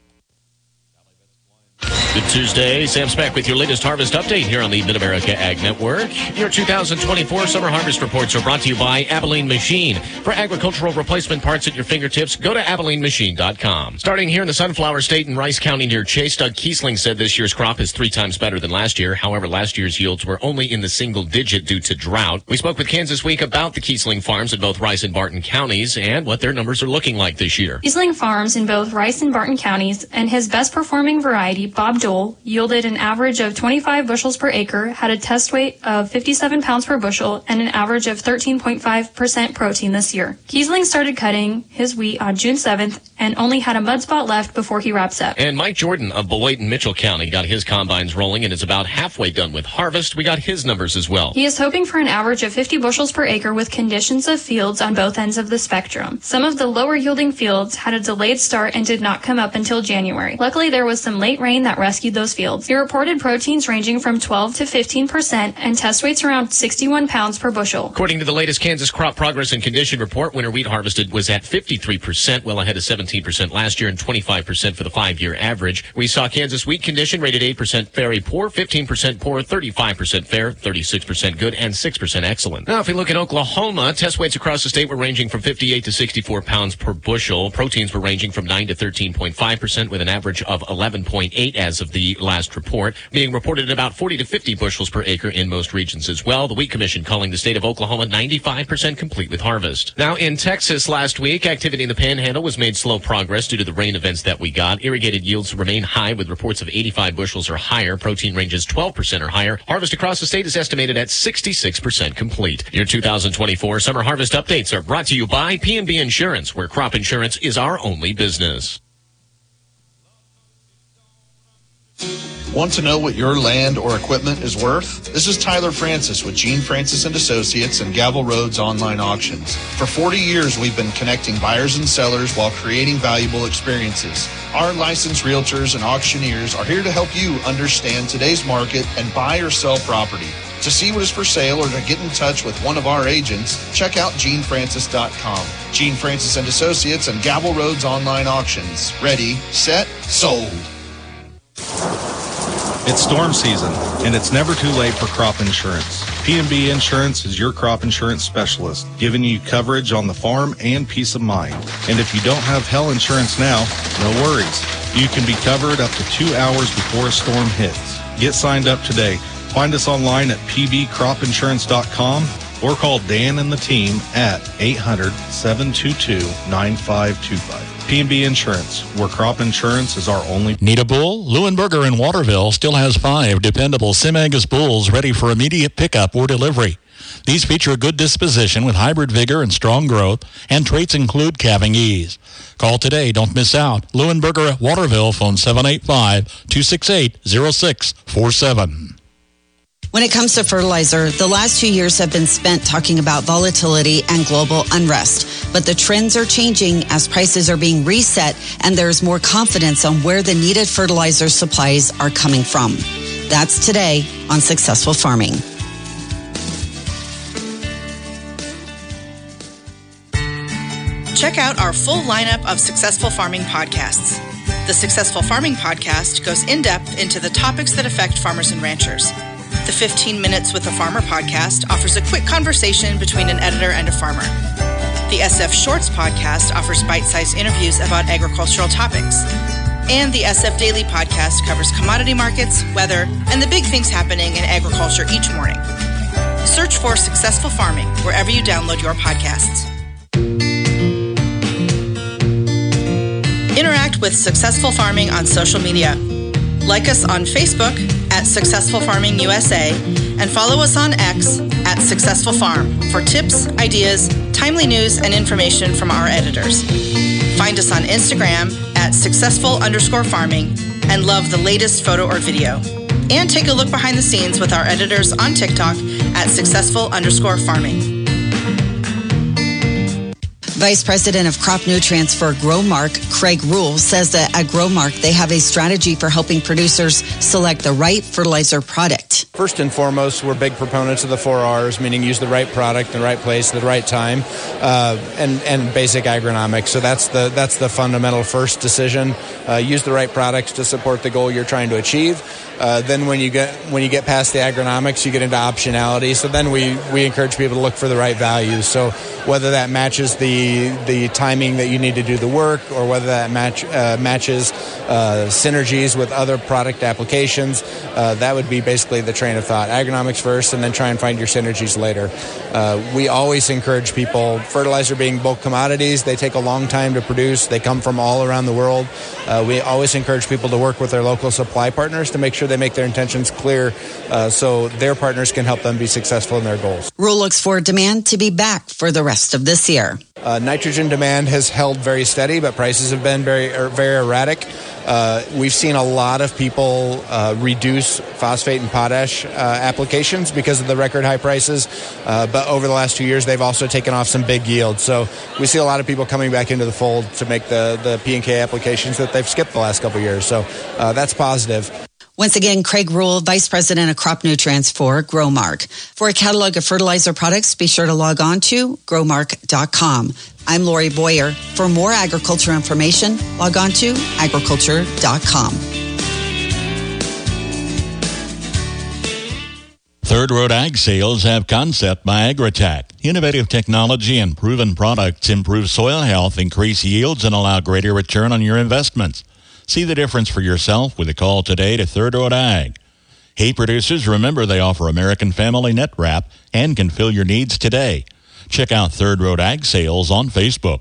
[SPEAKER 1] Good Tuesday. Sam Speck with your latest harvest update here on the Mid-America Ag Network. Your two thousand twenty-four summer harvest reports are brought to you by Abilene Machine. For agricultural replacement parts at your fingertips, go to abilene machine dot com. Starting here in the Sunflower State in Rice County near Chase, Doug Kiesling said this year's crop is three times better than last year. However, last year's yields were only in the single digit due to drought. We spoke with Kansas Week about the Kiesling farms in both Rice and Barton counties and what their numbers are looking like this year.
[SPEAKER 11] Kiesling farms in both Rice and Barton counties and his best performing variety, Bob Dole, yielded an average of twenty-five bushels per acre, had a test weight of fifty-seven pounds per bushel, and an average of thirteen point five percent protein this year. Kiesling started cutting his wheat on June seventh and only had a mud spot left before he wraps up.
[SPEAKER 1] And Mike Jordan of Beloit and Mitchell County got his combines rolling and is about halfway done with harvest. We got his numbers as well.
[SPEAKER 11] He is hoping for an average of fifty bushels per acre with conditions of fields on both ends of the spectrum. Some of the lower yielding fields had a delayed start and did not come up until January. Luckily, there was some late rain that rescued those fields. He reported proteins ranging from twelve to fifteen percent and test weights around sixty-one pounds per bushel.
[SPEAKER 1] According to the latest Kansas Crop Progress and Condition Report, winter wheat harvested was at fifty-three percent, well ahead of seventeen percent last year and twenty-five percent for the five-year average. We saw Kansas wheat condition rated eight percent very poor, fifteen percent poor, thirty-five percent fair, thirty-six percent good, and six percent excellent. Now, if we look at Oklahoma, test weights across the state were ranging from fifty-eight to sixty-four pounds per bushel. Proteins were ranging from nine to thirteen point five percent with an average of eleven point eight as of the last report, being reported at about forty to fifty bushels per acre in most regions as well. The Wheat Commission calling the state of Oklahoma ninety-five percent complete with harvest. Now, in Texas last week, activity in the Panhandle was made slow progress due to the rain events that we got. Irrigated yields remain high with reports of eighty-five bushels or higher. Protein ranges twelve percent or higher. Harvest across the state is estimated at sixty-six percent complete. Your two thousand twenty-four summer harvest updates are brought to you by P and B Insurance, where crop insurance is our only business.
[SPEAKER 15] Want to know what your land or equipment is worth? This is Tyler Francis with Gene Francis and Associates and Gavel Roads Online Auctions. For forty years, we've been connecting buyers and sellers while creating valuable experiences. Our licensed realtors and auctioneers are here to help you understand today's market and buy or sell property. To see what is for sale or to get in touch with one of our agents, check out gene francis dot com. Gene Francis and Associates and Gavel Roads Online Auctions. Ready, set, sold.
[SPEAKER 18] It's storm season, and it's never too late for crop insurance. P and B Insurance is your crop insurance specialist, giving you coverage on the farm and peace of mind. And if you don't have hail insurance now, no worries. You can be covered up to two hours before a storm hits. Get signed up today. Find us online at p b crop insurance dot com or call Dan and the team at eight hundred, seven two two, nine five two five. P and B Insurance, where crop insurance is our only...
[SPEAKER 8] Need a bull? Leuenberger in Waterville still has five dependable Sim-Angus bulls ready for immediate pickup or delivery. These feature a good disposition with hybrid vigor and strong growth, and traits include calving ease. Call today. Don't miss out. Leuenberger at Waterville, phone seven eight five, two six eight, zero six four seven.
[SPEAKER 19] When it comes to fertilizer, the last two years have been spent talking about volatility and global unrest. But the trends are changing as prices are being reset and there's more confidence on where the needed fertilizer supplies are coming from. That's today on Successful Farming.
[SPEAKER 5] Check out our full lineup of Successful Farming podcasts. The Successful Farming podcast goes in-depth into the topics that affect farmers and ranchers. The fifteen Minutes with a Farmer podcast offers a quick conversation between an editor and a farmer. The S F Shorts podcast offers bite-sized interviews about agricultural topics. And the S F Daily podcast covers commodity markets, weather, and the big things happening in agriculture each morning. Search for Successful Farming wherever you download your podcasts. Interact with Successful Farming on social media. Like us on Facebook at Successful Farming U S A and follow us on X at Successful Farm for tips, ideas, timely news, and information from our editors. Find us on Instagram at successful underscore farming and love the latest photo or video. And take a look behind the scenes with our editors on TikTok at successful underscore farming.
[SPEAKER 19] Vice President of Crop Nutrients for Growmark, Craig Rule, says that at Growmark, they have a strategy for helping producers select the right fertilizer product.
[SPEAKER 4] First and foremost, we're big proponents of the four R's, meaning use the right product in the right place at the right time, uh, and, and basic agronomics. So that's the that's the fundamental first decision. Uh, use the right products to support the goal you're trying to achieve. Uh, then when you get when you get past the agronomics, you get into optionality. So then we, we encourage people to look for the right values. So whether that matches the the timing that you need to do the work, or whether that match uh, matches uh, synergies with other product applications, uh, that would be basically the train of thought. Agronomics first, and then try and find your synergies later. Uh, we always encourage people, fertilizer being bulk commodities, they take a long time to produce. They come from all around the world. Uh, we always encourage people to work with their local supply partners to make sure they make their intentions clear uh, so their partners can help them be successful in their goals.
[SPEAKER 19] Rule looks for demand to be back for the rest of this year.
[SPEAKER 4] Uh, nitrogen demand has held very steady, but prices have been very, er, very erratic. Uh, we've seen a lot of people uh, reduce phosphate and potash uh, applications because of the record high prices. Uh, but over the last two years, they've also taken off some big yields. So we see a lot of people coming back into the fold to make the, the P and K applications that they've skipped the last couple of years. So uh, that's positive.
[SPEAKER 19] Once again, Craig Rule, Vice President of Crop Nutrients for Growmark. For a catalog of fertilizer products, be sure to log on to growmark dot com. I'm Lori Boyer. For more agriculture information, log on to agriculture dot com.
[SPEAKER 8] Third Road Ag Sales have Concept by Agritech. Innovative technology and proven products improve soil health, increase yields, and allow greater return on your investments. See the difference for yourself with a call today to Third Road Ag. Hay producers, remember they offer American Family Net Wrap and can fill your needs today. Check out Third Road Ag Sales on Facebook.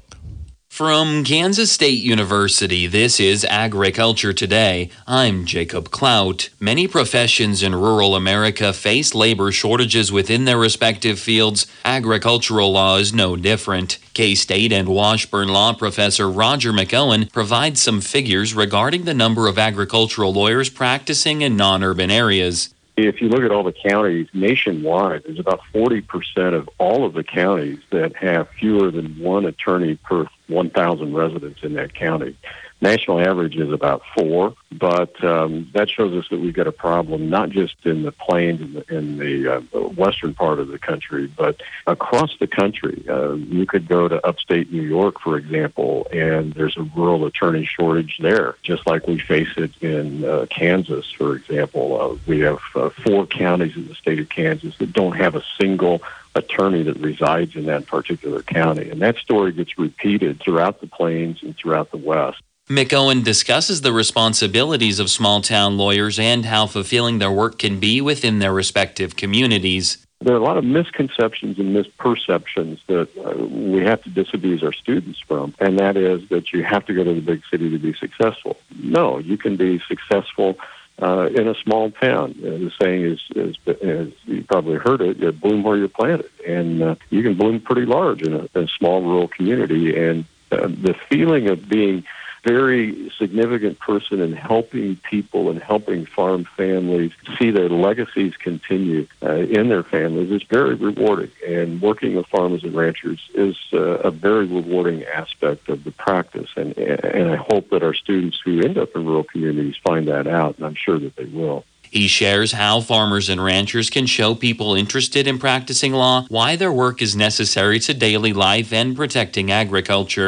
[SPEAKER 20] From Kansas State University, this is Agriculture Today. I'm Jacob Clout. Many professions in rural America face labor shortages within their respective fields. Agricultural law is no different. K-State and Washburn law professor Roger McOwen provides some figures regarding the number of agricultural lawyers practicing in non-urban areas.
[SPEAKER 21] If you look at all the counties nationwide, there's about forty percent of all of the counties that have fewer than one attorney per one thousand residents in that county. National average is about four, but um, that shows us that we've got a problem not just in the plains and the, in the uh, western part of the country, but across the country. Uh, you could go to upstate New York, for example, and there's a rural attorney shortage there, just like we face it in uh, Kansas, for example. Uh, we have uh, four counties in the state of Kansas that don't have a single attorney that resides in that particular county. And that story gets repeated throughout the plains and throughout the West.
[SPEAKER 20] McOwen discusses the responsibilities of small-town lawyers and how fulfilling their work can be within their respective communities.
[SPEAKER 21] There are a lot of misconceptions and misperceptions that uh, we have to disabuse our students from, and that is that you have to go to the big city to be successful. No, you can be successful uh, in a small town. Uh, the saying is, is, is, you probably heard it, you bloom where you're planted, and uh, you can bloom pretty large in a, in a small rural community, and uh, the feeling of being very significant person in helping people and helping farm families see their legacies continue uh, in their families is very rewarding. And working with farmers and ranchers is uh, a very rewarding aspect of the practice. And, and I hope that our students who end up in rural communities find that out, and I'm sure that they will.
[SPEAKER 20] He shares how farmers and ranchers can show people interested in practicing law why their work is necessary to daily life and protecting agriculture.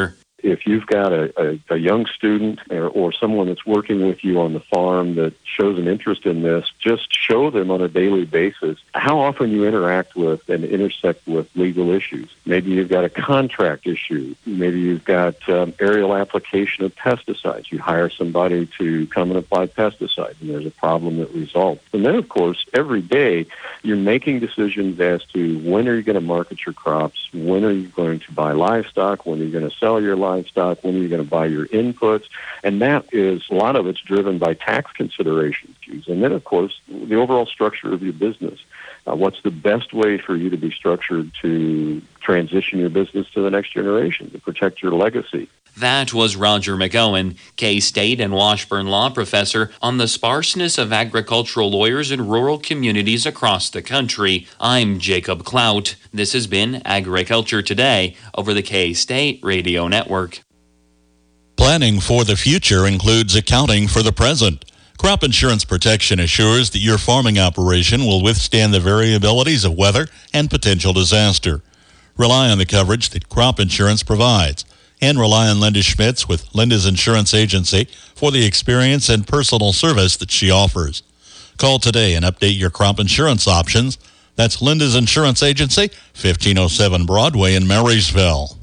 [SPEAKER 21] if you've got a, a, a young student or, or someone that's working with you on the farm that shows an interest in this, just show them on a daily basis how often you interact with and intersect with legal issues. Maybe you've got a contract issue. Maybe you've got um, aerial application of pesticides. You hire somebody to come and apply pesticides, and there's a problem that results. And then, of course, every day you're making decisions as to when are you going to market your crops, when are you going to buy livestock, when are you going to sell your livestock, when are you going to buy your inputs. And that is, a lot of it's driven by tax considerations. And then, of course, the overall structure of your business. Uh, what's the best way for you to be structured to transition your business to the next generation, to protect your legacy?
[SPEAKER 20] That was Roger McGowan, K-State and Washburn law professor, on the sparseness of agricultural lawyers in rural communities across the country. I'm Jacob Clout. This has been Agriculture Today over the K-State Radio Network.
[SPEAKER 8] Planning for the future includes accounting for the present. Crop Insurance Protection assures that your farming operation will withstand the variabilities of weather and potential disaster. Rely on the coverage that Crop Insurance provides, and rely on Linda Schmitz with Linda's Insurance Agency for the experience and personal service that she offers. Call today and update your crop insurance options. That's Linda's Insurance Agency, fifteen oh seven Broadway in Marysville.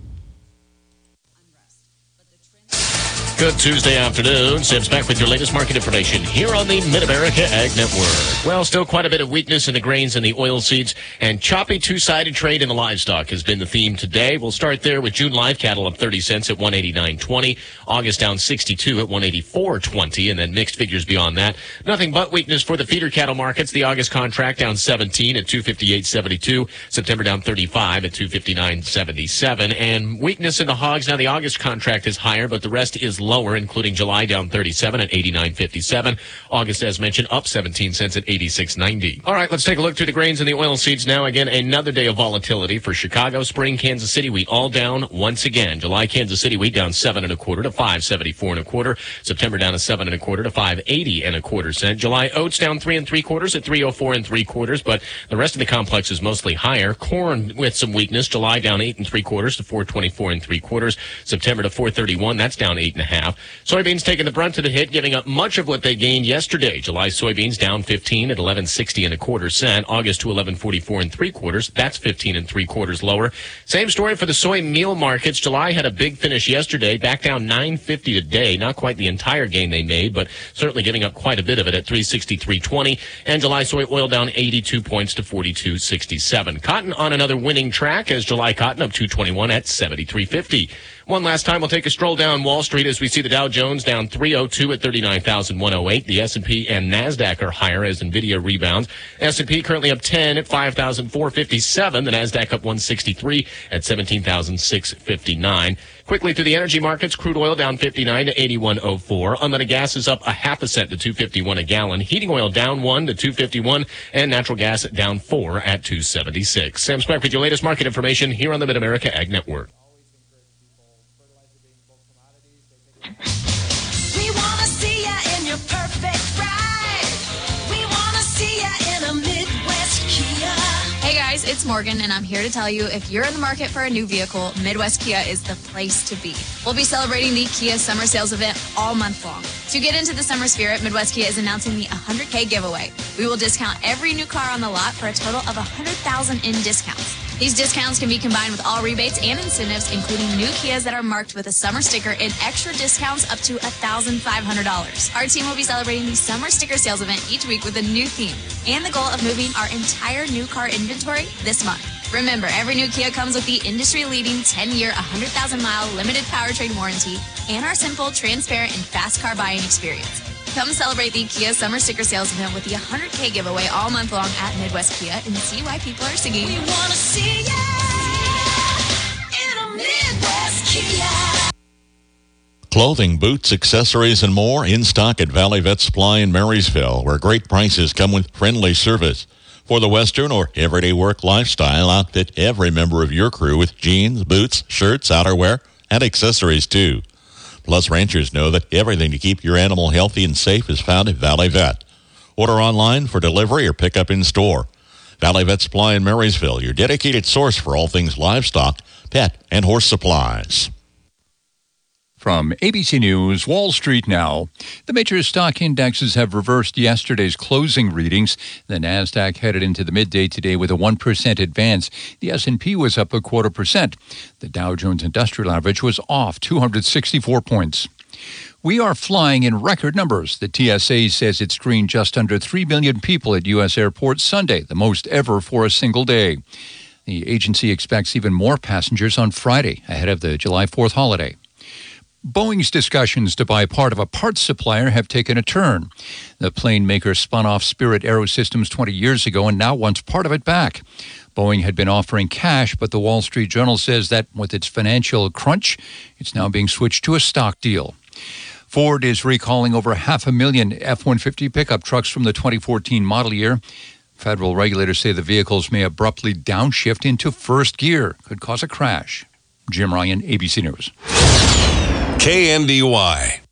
[SPEAKER 1] Good Tuesday afternoon. Sam's back with your latest market information here on the Mid-America Ag Network. Well, still quite a bit of weakness in the grains and the oilseeds, and choppy two-sided trade in the livestock has been the theme today. We'll start there with June live cattle up thirty cents at one eighty-nine twenty, August down sixty-two at one eighty-four twenty, and then mixed figures beyond that. Nothing but weakness for the feeder cattle markets. The August contract down seventeen at two fifty-eight seventy-two, September down thirty-five at two fifty-nine seventy-seven, and weakness in the hogs. Now the August contract is higher, but the rest is low. Lower, including July down thirty-seven at eighty-nine fifty-seven. August, as mentioned, up seventeen cents at eighty-six ninety. All right, let's take a look through the grains and the oilseeds now. Again, another day of volatility for Chicago, spring, Kansas City wheat all down once again. July, Kansas City wheat down seven and a quarter to five seventy-four and a quarter. September down to seven and a quarter to five eighty and a quarter cent. July oats down three and three quarters at three oh four and three quarters, but the rest of the complex is mostly higher. Corn with some weakness. July down eight and three quarters to four twenty-four and three quarters. September to four thirty-one. That's down eight and a half. Soybeans taking the brunt of the hit, giving up much of what they gained yesterday. July soybeans down fifteen at eleven sixty and a quarter cent. August to eleven forty-four and three quarters. That's fifteen and three quarters lower. Same story for the soy meal markets. July had a big finish yesterday, back down nine fifty today. Not quite the entire gain they made, but certainly giving up quite a bit of it at three sixty-three twenty. And July soy oil down eighty-two points to forty-two sixty-seven. Cotton on another winning track as July cotton up two twenty-one at seventy-three fifty. One last time, we'll take a stroll down Wall Street as we see the Dow Jones down three oh two at thirty-nine thousand one hundred eight. The S and P and NASDAQ are higher as NVIDIA rebounds. S and P currently up ten at five thousand four hundred fifty-seven. The NASDAQ up one sixty-three at seventeen thousand six hundred fifty-nine. Quickly through the energy markets, crude oil down fifty-nine to eighty-one oh four. Unleaded gas is up a half a cent to two fifty-one a gallon. Heating oil down one to two fifty-one, and natural gas down four at two seventy-six. Sam Speck with your latest market information here on the Mid-America Ag Network.
[SPEAKER 6] We want to see ya in your perfect ride. We want to see ya in a Midwest Kia.
[SPEAKER 22] Hey guys, it's Morgan, and I'm here to tell you if you're in the market for a new vehicle, Midwest Kia is the place to be. We'll be celebrating the Kia Summer Sales Event all month long. To get into the summer spirit, Midwest Kia is announcing the one hundred K giveaway. We will discount every new car on the lot for a total of one hundred thousand dollars in discounts. These discounts can be combined with all rebates and incentives, including new Kias that are marked with a summer sticker and extra discounts up to one thousand five hundred dollars. Our team will be celebrating the Summer Sticker Sales Event each week with a new theme and the goal of moving our entire new car inventory this month. Remember, every new Kia comes with the industry-leading ten-year, one hundred thousand mile limited powertrain warranty and our simple, transparent, and fast car buying experience. Come celebrate the Kia Summer Sticker Sales Event with the one hundred K giveaway all month long at Midwest Kia and see why people are singing.
[SPEAKER 6] We want to see ya in a Midwest Kia.
[SPEAKER 8] Clothing, boots, accessories, and more in stock at Valley Vet Supply in Marysville, where great prices come with friendly service. For the Western or everyday work lifestyle, outfit every member of your crew with jeans, boots, shirts, outerwear, and accessories too. Plus, ranchers know that everything to keep your animal healthy and safe is found at Valley Vet. Order online for delivery or pick up in store. Valley Vet Supply in Marysville, your dedicated source for all things livestock, pet, and horse supplies.
[SPEAKER 2] From A B C News, Wall Street now. The major stock indexes have reversed yesterday's closing readings. The Nasdaq headed into the midday today with a one percent advance. The S and P was up a quarter percent. The Dow Jones Industrial Average was off two hundred sixty-four points. We are flying in record numbers. The T S A says it screened just under three million people at U S airports Sunday, the most ever for a single day. The agency expects even more passengers on Friday, ahead of the July fourth holiday. Boeing's discussions to buy part of a parts supplier have taken a turn. The plane maker spun off Spirit Aerosystems twenty years ago and now wants part of it back. Boeing had been offering cash, but the Wall Street Journal says that with its financial crunch, it's now being switched to a stock deal. Ford is recalling over half a million F one fifty pickup trucks from the twenty fourteen model year. Federal regulators say the vehicles may abruptly downshift into first gear, could cause a crash. Jim Ryan, A B C News.
[SPEAKER 7] K M B Y.